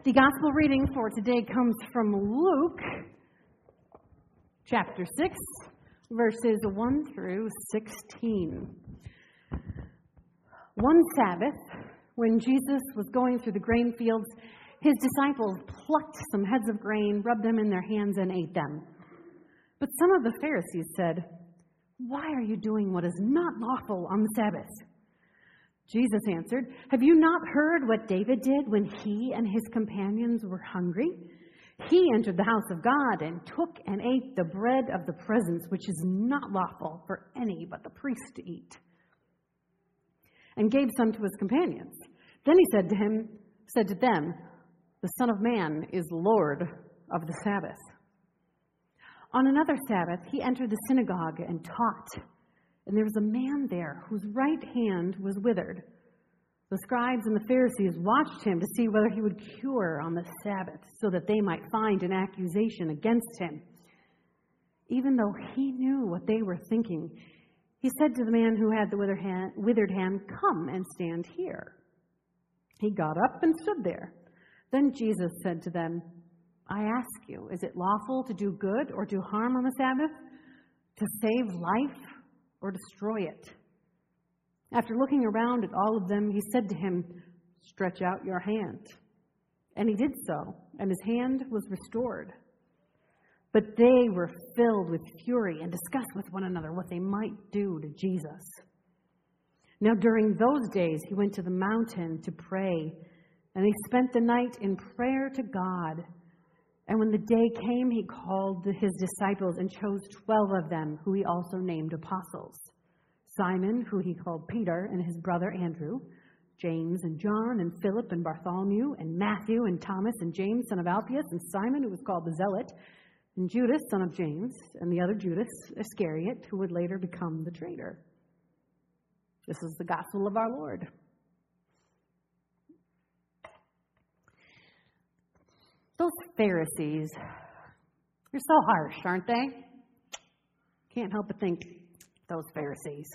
The gospel reading for today comes from Luke, chapter 6, verses 1 through 16. One Sabbath, when Jesus was going through the grain fields, his disciples plucked some heads of grain, rubbed them in their hands, and ate them. But some of the Pharisees said, "Why are you doing what is not lawful on the Sabbath?" Jesus answered, "Have you not heard what David did when he and his companions were hungry? He entered the house of God and took and ate the bread of the presence, which is not lawful for any but the priest to eat, and gave some to his companions. Then he said to them, the Son of Man is Lord of the Sabbath." On another Sabbath, he entered the synagogue and taught. And there was a man there whose right hand was withered. The scribes and the Pharisees watched him to see whether he would cure on the Sabbath, so that they might find an accusation against him. Even though he knew what they were thinking, he said to the man who had the withered hand, "Come and stand here." He got up and stood there. Then Jesus said to them, "I ask you, is it lawful to do good or do harm on the Sabbath? To save life or destroy it?" After looking around at all of them, he said to him, "Stretch out your hand." And he did so, and his hand was restored. But they were filled with fury and discussed with one another what they might do to Jesus. Now during those days, he went to the mountain to pray, and he spent the night in prayer to God. And when the day came, he called his disciples and chose 12 of them, who he also named apostles: Simon, who he called Peter, and his brother Andrew, James and John, and Philip and Bartholomew, and Matthew and Thomas, and James, son of Alphaeus, and Simon, who was called the Zealot, and Judas, son of James, and the other Judas, Iscariot, who would later become the traitor. This is the gospel of our Lord. Those Pharisees, they're so harsh, aren't they? Can't help but think, those Pharisees.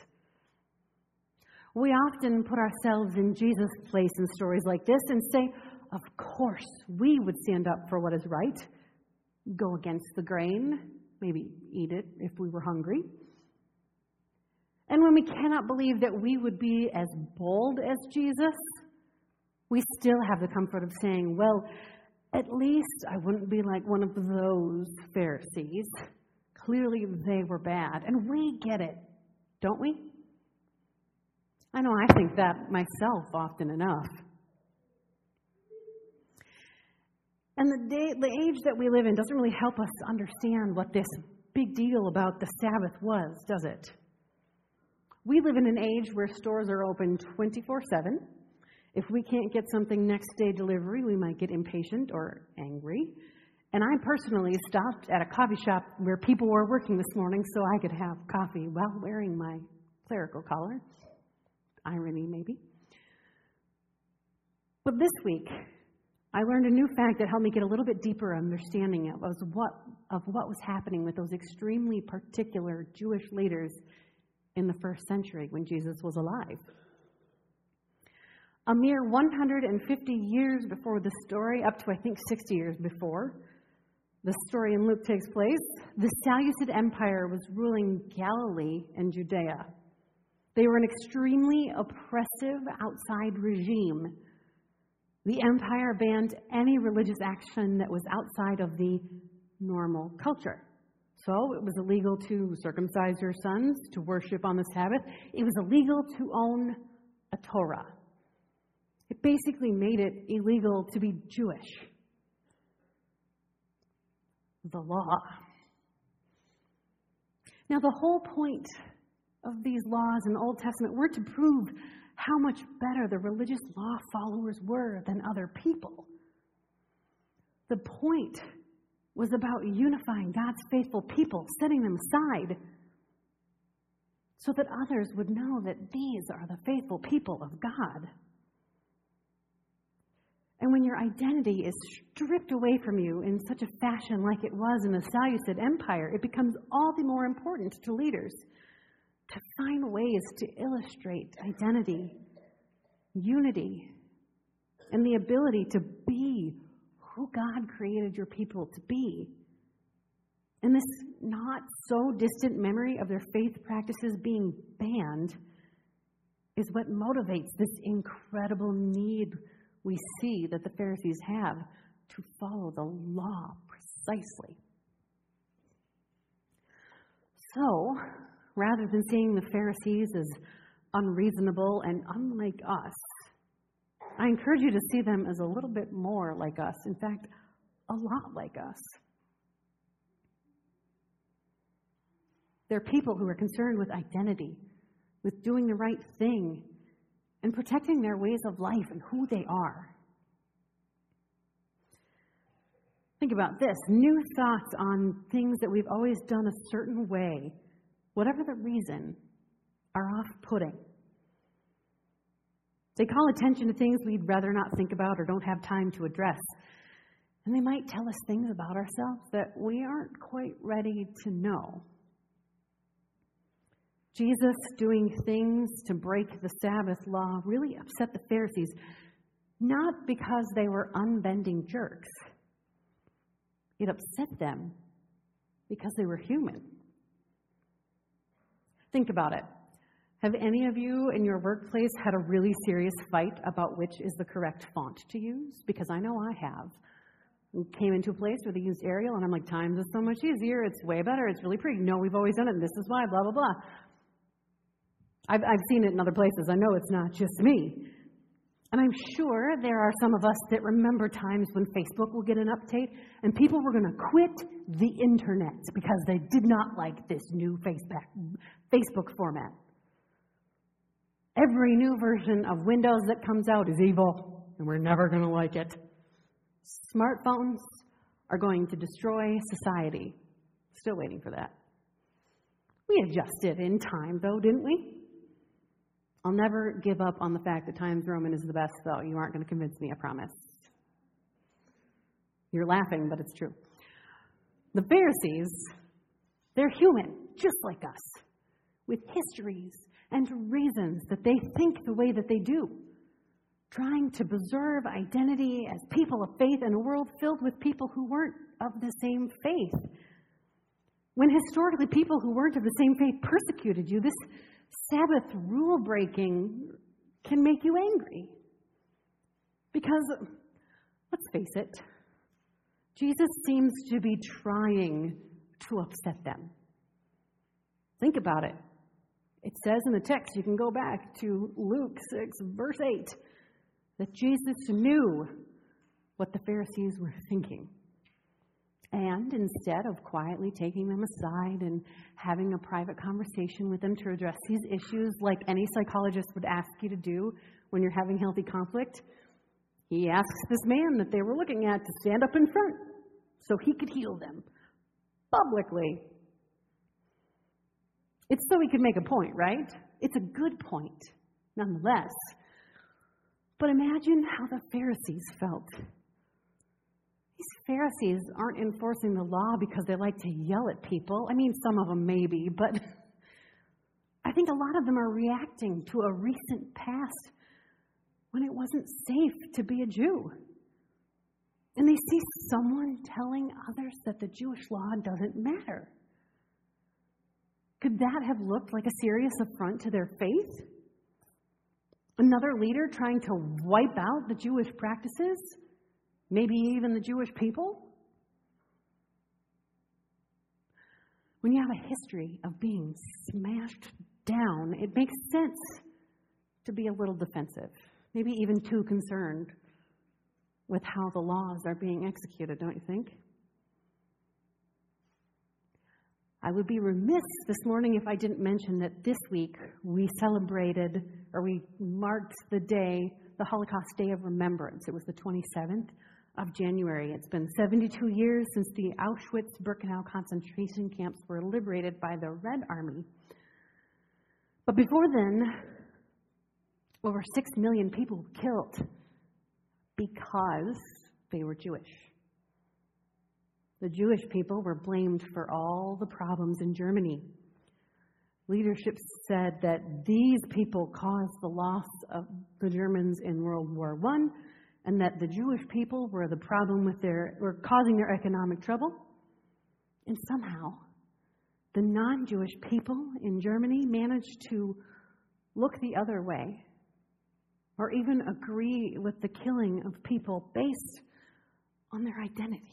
We often put ourselves in Jesus' place in stories like this and say, of course, we would stand up for what is right, go against the grain, maybe eat it if we were hungry. And when we cannot believe that we would be as bold as Jesus, we still have the comfort of saying, well, at least I wouldn't be like one of those Pharisees. Clearly they were bad. And we get it, don't we? I know I think that myself often enough. And the age that we live in doesn't really help us understand what this big deal about the Sabbath was, does it? We live in an age where stores are open 24/7. If we can't get something next day delivery, we might get impatient or angry. And I personally stopped at a coffee shop where people were working this morning so I could have coffee while wearing my clerical collar. Irony, maybe. But this week, I learned a new fact that helped me get a little bit deeper understanding of what was happening with those extremely particular Jewish leaders in the first century when Jesus was alive. A mere 150 years before the story, up to I think 60 years before the story in Luke takes place, the Seleucid Empire was ruling Galilee and Judea. They were an extremely oppressive outside regime. The empire banned any religious action that was outside of the normal culture. So it was illegal to circumcise your sons, to worship on the Sabbath. It was illegal to own a Torah. It basically made it illegal to be Jewish. The law. Now, the whole point of these laws in the Old Testament were to prove how much better the religious law followers were than other people. The point was about unifying God's faithful people, setting them aside so that others would know that these are the faithful people of God. And when your identity is stripped away from you in such a fashion like it was in the Seleucid Empire, it becomes all the more important to leaders to find ways to illustrate identity, unity, and the ability to be God created your people to be. And this not so distant memory of their faith practices being banned is what motivates this incredible need we see that the Pharisees have to follow the law precisely. So, rather than seeing the Pharisees as unreasonable and unlike us, I encourage you to see them as a little bit more like us. In fact, a lot like us. They're people who are concerned with identity, with doing the right thing, and protecting their ways of life and who they are. Think about this. New thoughts on things that we've always done a certain way, whatever the reason, are off-putting. They call attention to things we'd rather not think about or don't have time to address. And they might tell us things about ourselves that we aren't quite ready to know. Jesus doing things to break the Sabbath law really upset the Pharisees, not because they were unbending jerks. It upset them because they were human. Think about it. Have any of you in your workplace had a really serious fight about which is the correct font to use? Because I know I have. We came into a place where they used Arial, and I'm like, Times is so much easier. It's way better. It's really pretty. No, we've always done it, and this is why, blah, blah, blah. I've seen it in other places. I know it's not just me. And I'm sure there are some of us that remember times when Facebook will get an update and people were going to quit the internet because they did not like this new Facebook format. Every new version of Windows that comes out is evil, and we're never going to like it. Smartphones are going to destroy society. Still waiting for that. We adjusted in time, though, didn't we? I'll never give up on the fact that Times Roman is the best, though. You aren't going to convince me, I promise. You're laughing, but it's true. The Pharisees, they're human, just like us, with histories and reasons that they think the way that they do, trying to preserve identity as people of faith in a world filled with people who weren't of the same faith. When historically people who weren't of the same faith persecuted you, this Sabbath rule breaking can make you angry. Because, let's face it, Jesus seems to be trying to upset them. Think about it. It says in the text, you can go back to Luke 6, verse 8, that Jesus knew what the Pharisees were thinking. And instead of quietly taking them aside and having a private conversation with them to address these issues like any psychologist would ask you to do when you're having healthy conflict, he asks this man that they were looking at to stand up in front so he could heal them publicly. It's so he could make a point, right? It's a good point, nonetheless. But imagine how the Pharisees felt. These Pharisees aren't enforcing the law because they like to yell at people. I mean, some of them maybe, but I think a lot of them are reacting to a recent past when it wasn't safe to be a Jew. And they see someone telling others that the Jewish law doesn't matter. Could that have looked like a serious affront to their faith? Another leader trying to wipe out the Jewish practices? Maybe even the Jewish people? When you have a history of being smashed down, it makes sense to be a little defensive, maybe even too concerned with how the laws are being executed, don't you think? I would be remiss this morning if I didn't mention that this week we marked the day, the Holocaust Day of Remembrance. It was the 27th of January. It's been 72 years since the Auschwitz-Birkenau concentration camps were liberated by the Red Army. But before then, over 6 million people were killed because they were Jewish. The Jewish people were blamed for all the problems in Germany. Leadership said that these people caused the loss of the Germans in World War I and that the Jewish people were the problem were causing their economic trouble. And somehow, the non-Jewish people in Germany managed to look the other way, or even agree with the killing of people based on their identity.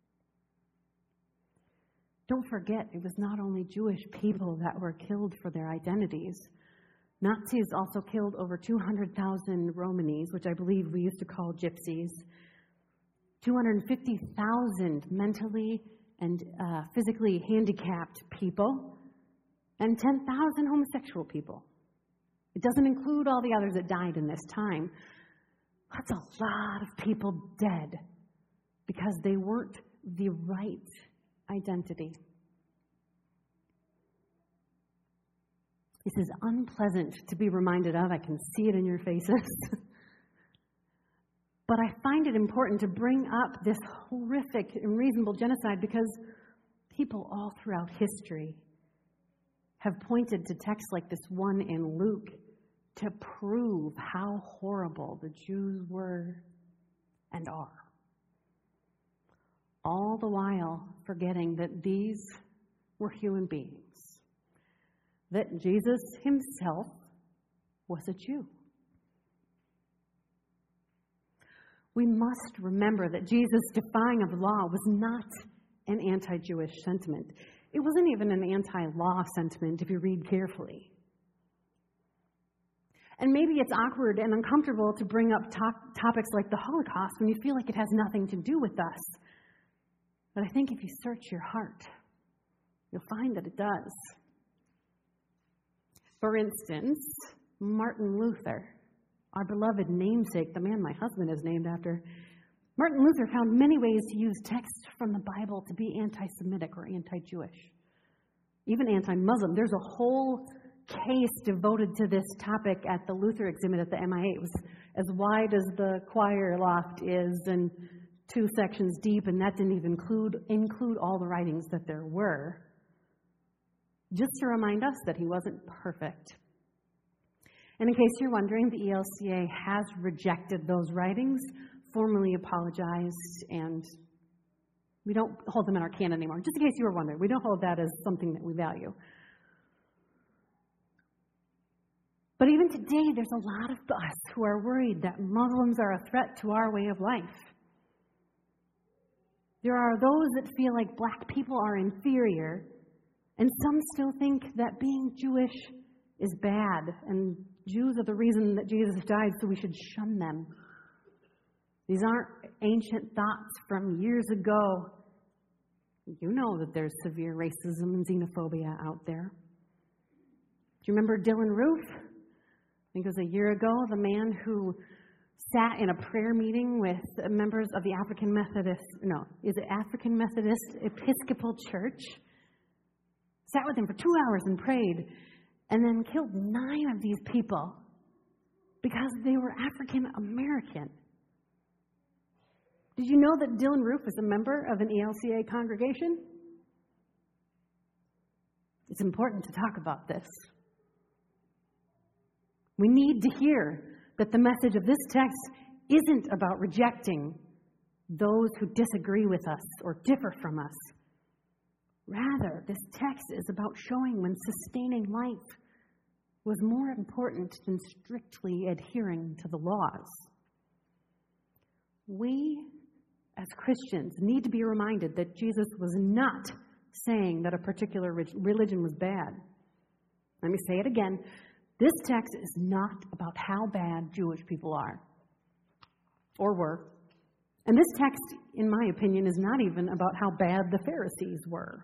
Don't forget, it was not only Jewish people that were killed for their identities. Nazis also killed over 200,000 Romanis, which I believe we used to call gypsies, 250,000 mentally and physically handicapped people, and 10,000 homosexual people. It doesn't include all the others that died in this time. That's a lot of people dead because they weren't the right identity. This is unpleasant to be reminded of. I can see it in your faces. But I find it important to bring up this horrific and reasonable genocide because people all throughout history have pointed to texts like this one in Luke to prove how horrible the Jews were and are. All the while forgetting that these were human beings, that Jesus himself was a Jew. We must remember that Jesus' defying of the law was not an anti-Jewish sentiment. It wasn't even an anti-law sentiment if you read carefully. And maybe it's awkward and uncomfortable to bring up topics like the Holocaust when you feel like it has nothing to do with us. But I think if you search your heart, you'll find that it does. For instance, Martin Luther, our beloved namesake, the man my husband is named after, Martin Luther found many ways to use texts from the Bible to be anti-Semitic or anti-Jewish, even anti-Muslim. There's a whole case devoted to this topic at the Luther exhibit at the MIA. It was as wide as the choir loft is and 2 sections deep, and that didn't even include all the writings that there were. Just to remind us that he wasn't perfect. And in case you're wondering, the ELCA has rejected those writings, formally apologized, and we don't hold them in our canon anymore. Just in case you were wondering, we don't hold that as something that we value. But even today, there's a lot of us who are worried that Muslims are a threat to our way of life. There are those that feel like black people are inferior, and some still think that being Jewish is bad, and Jews are the reason that Jesus died, so we should shun them. These aren't ancient thoughts from years ago. You know that there's severe racism and xenophobia out there. Do you remember Dylan Roof? I think it was a year ago, the man who sat in a prayer meeting with members of the African Methodist Episcopal Church, sat with him for 2 hours and prayed, and then killed 9 of these people because they were African American. Did you know that Dylan Roof is a member of an ELCA congregation? It's important to talk about this. We need to hear that the message of this text isn't about rejecting those who disagree with us or differ from us. Rather, this text is about showing when sustaining life was more important than strictly adhering to the laws. We, as Christians, need to be reminded that Jesus was not saying that a particular religion was bad. Let me say it again. This text is not about how bad Jewish people are or were. And this text, in my opinion, is not even about how bad the Pharisees were.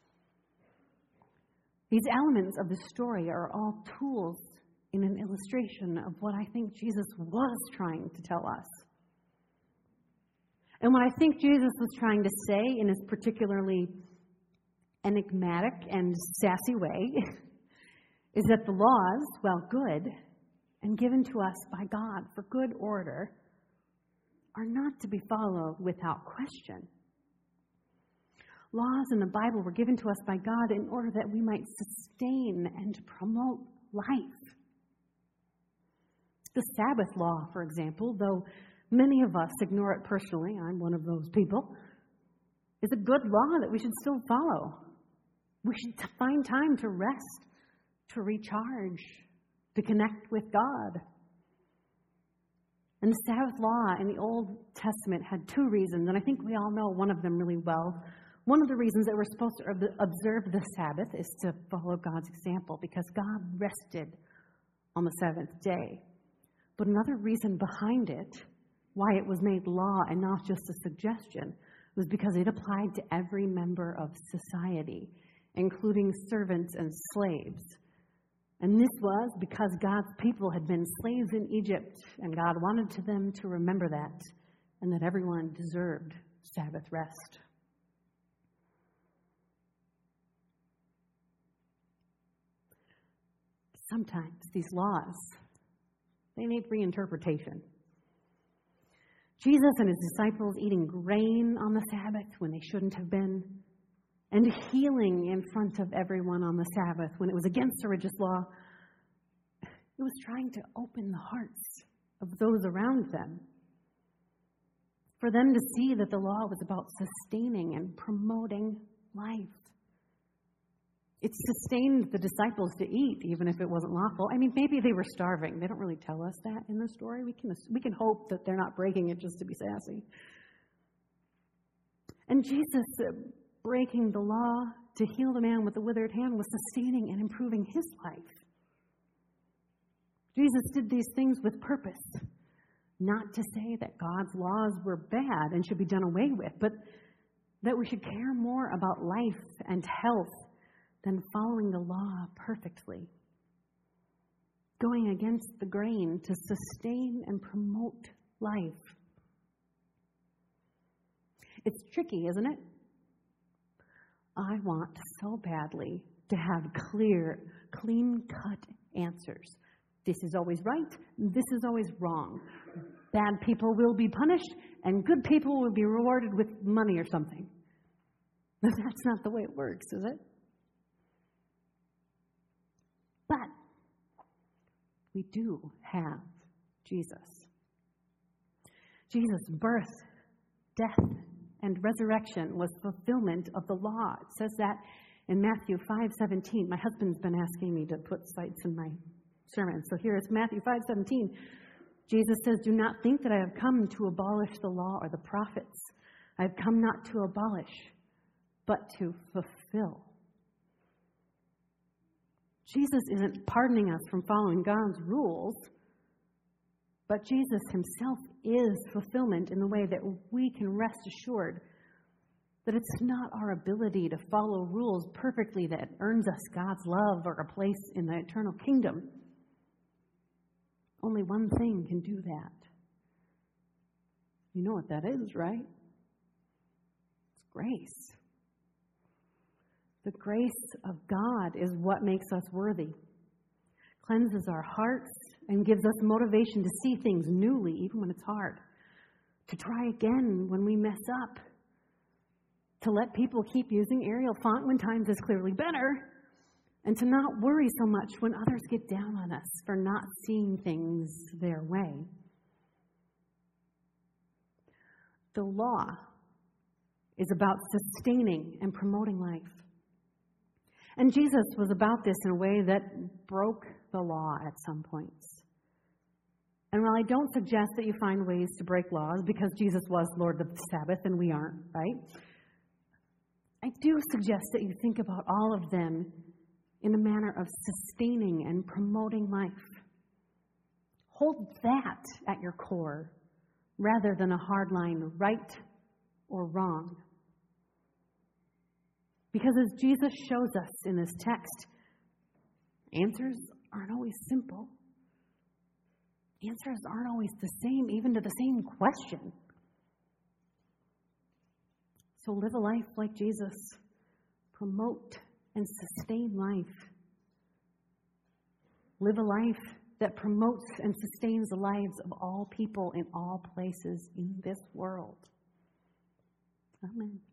These elements of the story are all tools in an illustration of what I think Jesus was trying to tell us. And what I think Jesus was trying to say in his particularly enigmatic and sassy way is that the laws, while good and given to us by God for good order, are not to be followed without question. Laws in the Bible were given to us by God in order that we might sustain and promote life. The Sabbath law, for example, though Many of us ignore it personally. I'm one of those people. It's a good law that we should still follow. We should find time to rest, to recharge, to connect with God. And the Sabbath law in the Old Testament had two reasons, and I think we all know one of them really well. One of the reasons that we're supposed to observe the Sabbath is to follow God's example, because God rested on the seventh day. But another reason behind it, why it was made law and not just a suggestion, was because it applied to every member of society, including servants and slaves. And this was because God's people had been slaves in Egypt, and God wanted them to remember that, and that everyone deserved Sabbath rest. Sometimes these laws, they need reinterpretation. Jesus and his disciples eating grain on the Sabbath when they shouldn't have been, and healing in front of everyone on the Sabbath when it was against religious law, it was trying to open the hearts of those around them, for them to see that the law was about sustaining and promoting life. It sustained the disciples to eat, even if it wasn't lawful. I mean, maybe they were starving. They don't really tell us that in the story. We can hope that they're not breaking it just to be sassy. And Jesus breaking the law to heal the man with the withered hand was sustaining and improving his life. Jesus did these things with purpose, not to say that God's laws were bad and should be done away with, but that we should care more about life and health than following the law perfectly, going against the grain to sustain and promote life. It's tricky, isn't it? I want so badly to have clear, clean-cut answers. This is always right, this is always wrong. Bad people will be punished, and good people will be rewarded with money or something. But that's not the way it works, is it? But we do have Jesus. Jesus' birth, death, and resurrection was fulfillment of the law. It says that in Matthew 5:17. My husband's been asking me to put cites in my sermon. So here it's Matthew 5:17. Jesus says, "Do not think that I have come to abolish the law or the prophets. I have come not to abolish, but to fulfill." Jesus isn't pardoning us from following God's rules, but Jesus himself is fulfillment in the way that we can rest assured that it's not our ability to follow rules perfectly that earns us God's love or a place in the eternal kingdom. Only one thing can do that. You know what that is, right? It's grace. The grace of God is what makes us worthy, cleanses our hearts, and gives us motivation to see things newly, even when it's hard, to try again when we mess up, to let people keep using Arial font when times is clearly better, and to not worry so much when others get down on us for not seeing things their way. The law is about sustaining and promoting life. And Jesus was about this in a way that broke the law at some points. And while I don't suggest that you find ways to break laws, because Jesus was Lord of the Sabbath and we aren't, right? I do suggest that you think about all of them in a manner of sustaining and promoting life. Hold that at your core rather than a hard line, right or wrong. Because as Jesus shows us in this text, answers aren't always simple. Answers aren't always the same, even to the same question. So live a life like Jesus. Promote and sustain life. Live a life that promotes and sustains the lives of all people in all places in this world. Amen.